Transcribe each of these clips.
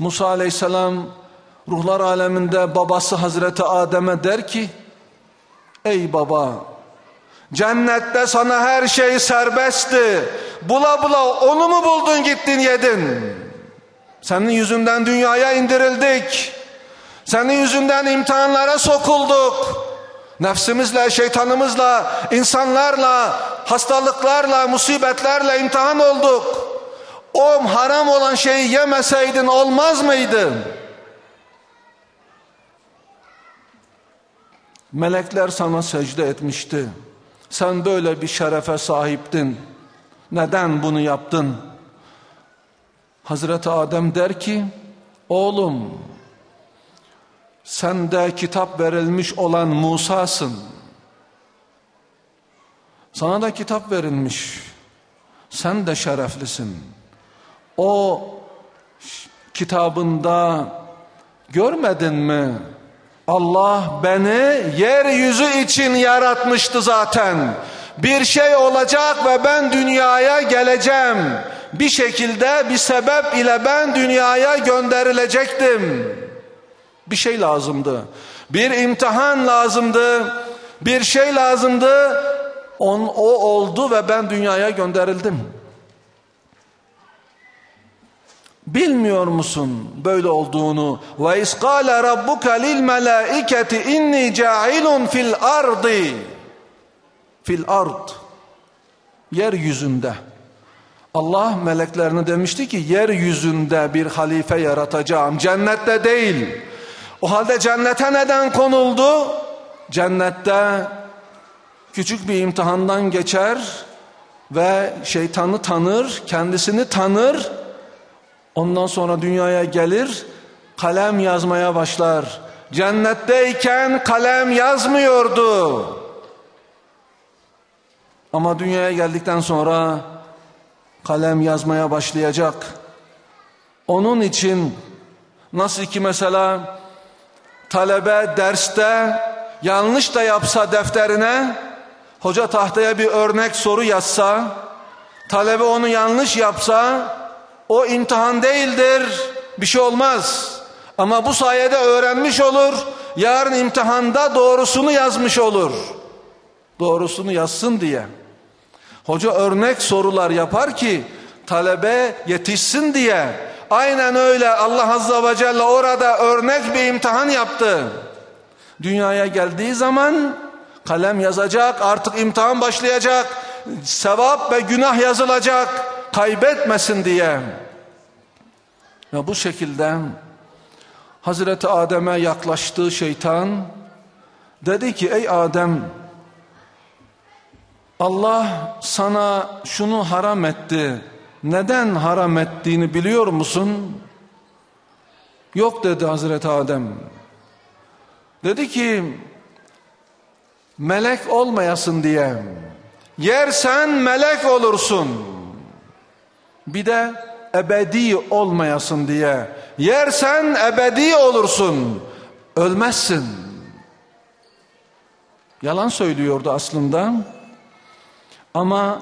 Musa aleyhisselam ruhlar aleminde babası Hazreti Adem'e der ki, ey baba, cennette sana her şey serbestti. Bula bula onu mu buldun gittin yedin? Senin yüzünden dünyaya indirildik. Senin yüzünden imtihanlara sokulduk. Nefsimizle, şeytanımızla, insanlarla, hastalıklarla, musibetlerle imtihan olduk. O haram olan şeyi yemeseydin olmaz mıydı? Melekler sana secde etmişti. Sen böyle bir şerefe sahiptin. Neden bunu yaptın? Hazreti Adem der ki, oğlum, sen de kitap verilmiş olan Musa'sın. Sana da kitap verilmiş. Sen de şereflisin. O kitabında görmedin mi? Allah beni yeryüzü için yaratmıştı zaten. Bir şey olacak ve ben dünyaya geleceğim. Bir şekilde, bir sebep ile ben dünyaya gönderilecektim. Bir şey lazımdı. Bir imtihan lazımdı. Bir şey lazımdı. O oldu ve ben dünyaya gönderildim. Bilmiyor musun böyle olduğunu? Ve isqala rabbuka lil melaiketi inni ca'ilun fil ardi. Fil ard. Yeryüzünde. Allah meleklerine demişti ki yeryüzünde bir halife yaratacağım. Cennette değil. O halde cennete neden konuldu? Cennette küçük bir imtihandan geçer ve şeytanı tanır, kendisini tanır. Ondan sonra dünyaya gelir, kalem yazmaya başlar. Cennetteyken kalem yazmıyordu. Ama dünyaya geldikten sonra kalem yazmaya başlayacak. Onun için nasıl ki mesela talebe derste yanlış da yapsa defterine, hoca tahtaya bir örnek soru yazsa, talebe onu yanlış yapsa, o imtihan değildir, bir şey olmaz. Ama bu sayede öğrenmiş olur, yarın imtihanda doğrusunu yazmış olur. Doğrusunu yazsın diye. Hoca örnek sorular yapar ki talebe yetişsin diye. Aynen öyle Allah Azze ve Celle orada örnek bir imtihan yaptı. Dünyaya geldiği zaman kalem yazacak, artık imtihan başlayacak, sevap ve günah yazılacak, kaybetmesin diye. Ve bu şekilde Hazreti Adem'e yaklaştığı şeytan dedi ki ey Adem, Allah sana şunu haram etti. Neden haram ettiğini biliyor musun? Yok dedi Hazreti Adem. Dedi ki melek olmayasın diye. Yersen melek olursun. Bir de ebedi olmayasın diye. Yersen ebedi olursun. Ölmezsin. Yalan söylüyordu aslında. Ama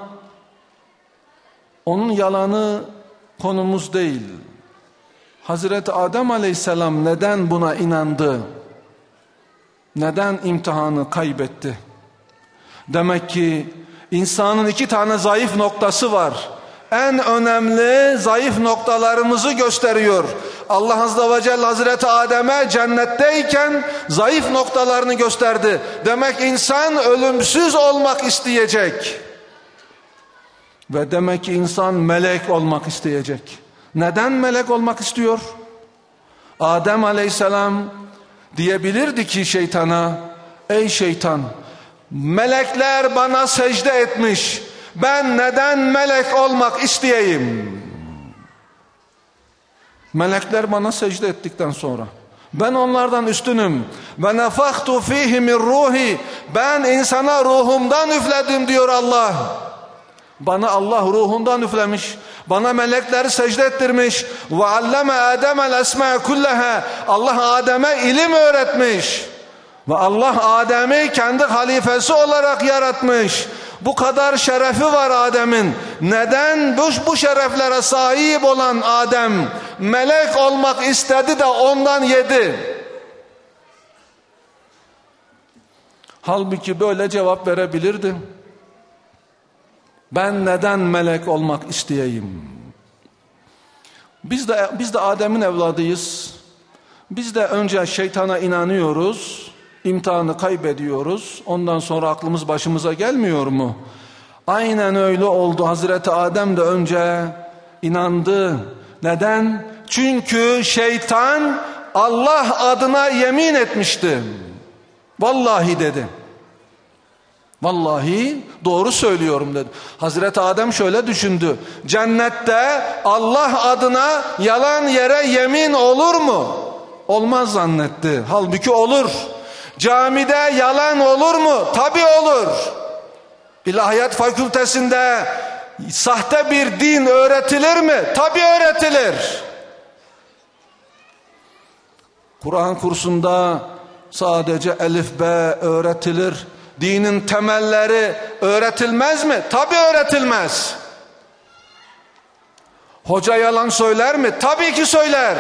onun yalanı konumuz değil. Hazreti Adem Aleyhisselam neden buna inandı? Neden imtihanı kaybetti? Demek ki insanın iki tane zayıf noktası var. En önemli zayıf noktalarımızı gösteriyor. Allah Azze ve Celle Hazreti Adem'e cennetteyken zayıf noktalarını gösterdi. Demek insan ölümsüz olmak isteyecek. Ve demek ki insan melek olmak isteyecek. Neden melek olmak istiyor? Adem Aleyhisselam diyebilirdi ki şeytana, ey şeytan, melekler bana secde etmiş, ben neden melek olmak isteyeyim? Melekler bana secde ettikten sonra ben onlardan üstünüm. Ve nefahtu fihi min ruhi, ben insana ruhumdan üfledim diyor Allah. Bana Allah ruhundan üflemiş. Bana melekleri secde ettirmiş. Ve alleme Adem'el esma kullaha, Allah Adem'e ilim öğretmiş. Ve Allah Adem'i kendi halifesi olarak yaratmış. Bu kadar şerefi var Adem'in. Neden bu şereflere sahip olan Adem melek olmak istedi de ondan yedi. Halbuki böyle cevap verebilirdi. Ben neden melek olmak isteyeyim? Biz de Adem'in evladıyız. Biz de önce şeytana inanıyoruz, imtihanı kaybediyoruz. Ondan sonra aklımız başımıza gelmiyor mu? Aynen öyle oldu. Hazreti Adem de önce inandı. Neden? Çünkü şeytan Allah adına yemin etmişti. Vallahi dedi. Vallahi doğru söylüyorum dedi. Hazreti Adem şöyle düşündü. Cennette Allah adına yalan yere yemin olur mu? Olmaz zannetti. Halbuki olur. Camide yalan olur mu? Tabii olur. İlahiyat fakültesinde sahte bir din öğretilir mi? Tabii öğretilir. Kur'an kursunda sadece elif be öğretilir. Dinin temelleri öğretilmez mi? Tabii öğretilmez. Hoca yalan söyler mi? Tabii ki söyler.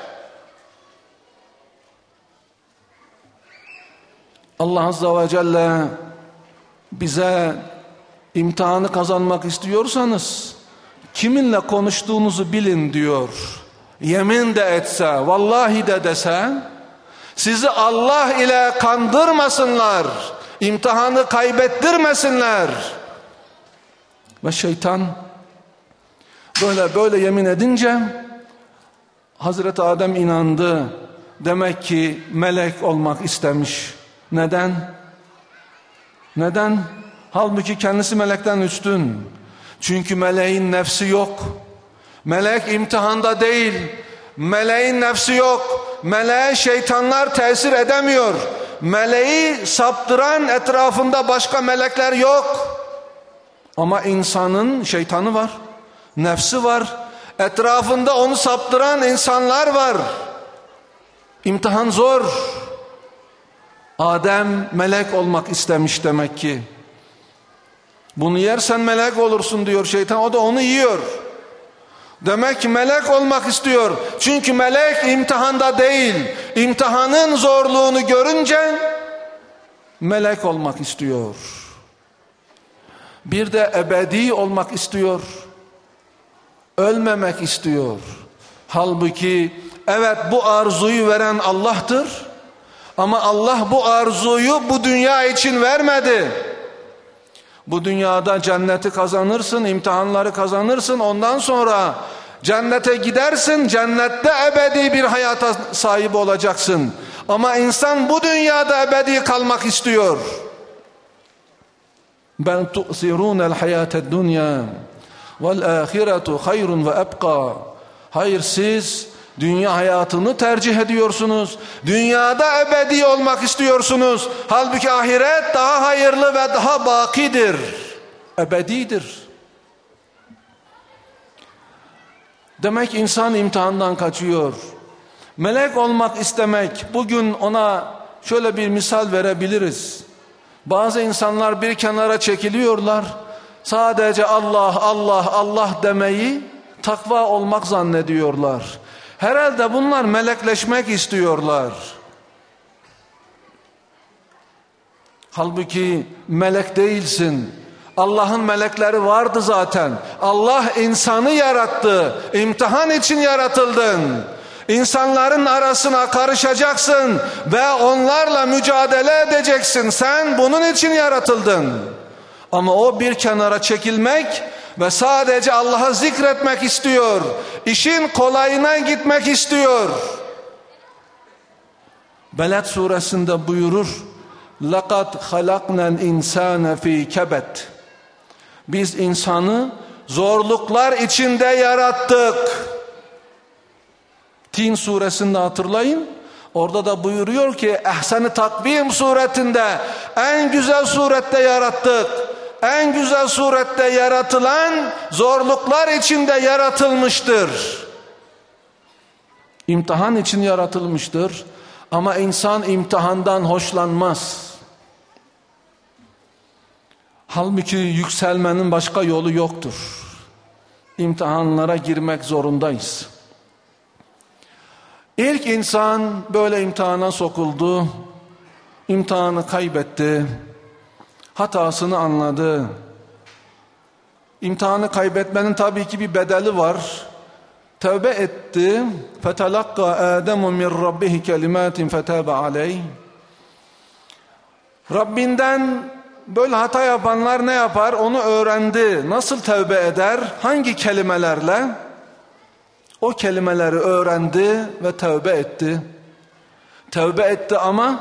Allah Azze ve Celle bize imtihanı kazanmak istiyorsanız kiminle konuştuğunuzu bilin diyor. Yemin de etse, vallahi de dese, sizi Allah ile kandırmasınlar, imtihanı kaybettirmesinler. Ve şeytan böyle yemin edince Hazreti Adem inandı. Demek ki melek olmak istemiş. Neden? Neden? Halbuki kendisi melekten üstün. Çünkü meleğin nefsi yok. Melek imtihanda değil. Meleğin nefsi yok. Meleğe şeytanlar tesir edemiyor. Meleği saptıran etrafında başka melekler yok. Ama insanın şeytanı var. Nefsi var. Etrafında onu saptıran insanlar var. İmtihan zor. Adem melek olmak istemiş demek ki. Bunu yersen melek olursun diyor şeytan. O da onu yiyor. Demek ki melek olmak istiyor. Çünkü melek imtihanda değil. İmtihanın zorluğunu görünce melek olmak istiyor. Bir de ebedi olmak istiyor. Ölmemek istiyor. Halbuki evet, bu arzuyu veren Allah'tır. Ama Allah bu arzuyu bu dünya için vermedi. Bu dünyada cenneti kazanırsın, imtihanları kazanırsın. Ondan sonra cennete gidersin. Cennette ebedi bir hayata sahip olacaksın. Ama insan bu dünyada ebedi kalmak istiyor. Ben tu'sirunel hayated dunya vel ahiretu hayrun ve ebqa. Hayır, siz dünya hayatını tercih ediyorsunuz. Dünyada ebedi olmak istiyorsunuz. Halbuki ahiret daha hayırlı ve daha bakidir. Ebedidir. Demek insan imtihandan kaçıyor. Melek olmak istemek, bugün ona şöyle bir misal verebiliriz. Bazı insanlar bir kenara çekiliyorlar. Sadece Allah, Allah, Allah demeyi takva olmak zannediyorlar. Herhalde bunlar melekleşmek istiyorlar. Halbuki melek değilsin. Allah'ın melekleri vardı zaten. Allah insanı yarattı. İmtihan için yaratıldın. İnsanların arasına karışacaksın ve onlarla mücadele edeceksin. Sen bunun için yaratıldın. Ama o bir kenara çekilmek ve sadece Allah'ı zikretmek istiyor. İşin kolayına gitmek istiyor. Beled suresinde buyurur: لَقَدْ خَلَقْنَا الْاِنْسَانَ ف۪ي كَبَتٍ. Biz insanı zorluklar içinde yarattık. Tin suresinde hatırlayın. Orada da buyuruyor ki ehsen-i takvim suretinde, en güzel surette yarattık. En güzel surette yaratılan zorluklar içinde yaratılmıştır. İmtihan için yaratılmıştır. Ama insan imtihandan hoşlanmaz. Halbuki yükselmenin başka yolu yoktur. İmtihanlara girmek zorundayız. İlk insan böyle imtihana sokuldu. İmtihanı kaybetti. Hatasını anladı. İmtihanı kaybetmenin tabii ki bir bedeli var. Tevbe etti. فَتَلَقَّى آدَمُ مِنْ رَبِّهِ كَلِمَاتٍ فَتَابَ عَلَيْهِ. Rabbinden böyle hata yapanlar ne yapar? Onu öğrendi. Nasıl tevbe eder? Hangi kelimelerle? O kelimeleri öğrendi ve tevbe etti. Tevbe etti ama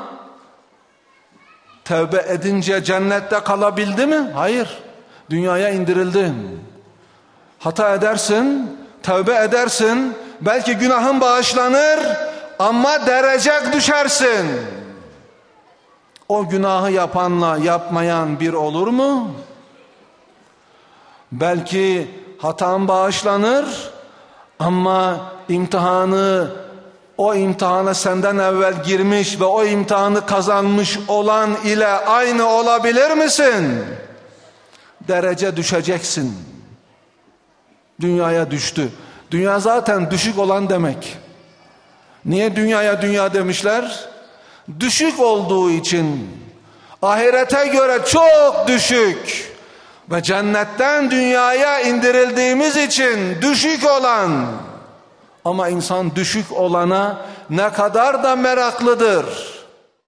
tevbe edince cennette kalabildi mi? Hayır. Dünyaya indirildi. Hata edersin, tevbe edersin, belki günahın bağışlanır ama derecek düşersin. O günahı yapanla yapmayan bir olur mu? Belki hatan bağışlanır ama o imtihana senden evvel girmiş ve o imtihanı kazanmış olan ile aynı olabilir misin? Derece düşeceksin. Dünyaya düştü. Dünya zaten düşük olan demek. Niye dünyaya dünya demişler? Düşük olduğu için. Ahirete göre çok düşük. Ve cennetten dünyaya indirildiğimiz için düşük olan. Ama insan düşük olana ne kadar da meraklıdır.